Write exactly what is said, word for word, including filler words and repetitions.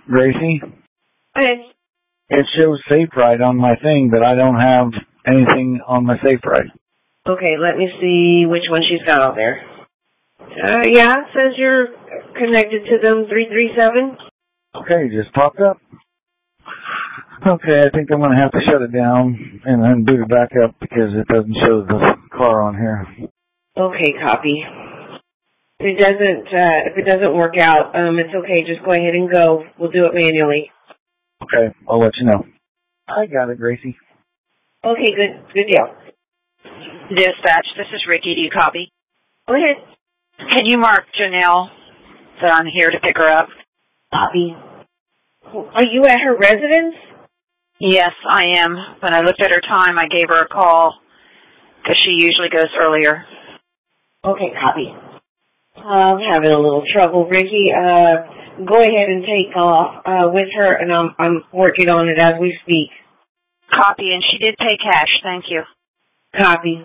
Gracie? Hey. It shows SafeRide on my thing, but I don't have anything on my SafeRide. Okay, let me see which one she's got out there. Uh, yeah, it says you're connected to them three three seven. Okay, just popped up. Okay, I think I'm going to have to shut it down and then boot it back up because it doesn't show the car on here. Okay, copy. If it doesn't, uh, if it doesn't work out, um, it's okay. Just go ahead and go. We'll do it manually. Okay, I'll let you know. I got it, Gracie. Okay, good, good deal. Dispatch, this is Ricky. Do you copy? Go ahead. Can you mark Janelle that I'm here to pick her up? Copy. Are you at her residence? Yes, I am. When I looked at her time, I gave her a call because she usually goes earlier. Okay, copy. I'm having a little trouble, Ricky. Uh, go ahead and take off uh, with her, and I'm I'm working on it as we speak. Copy, and she did pay cash. Thank you. Copy.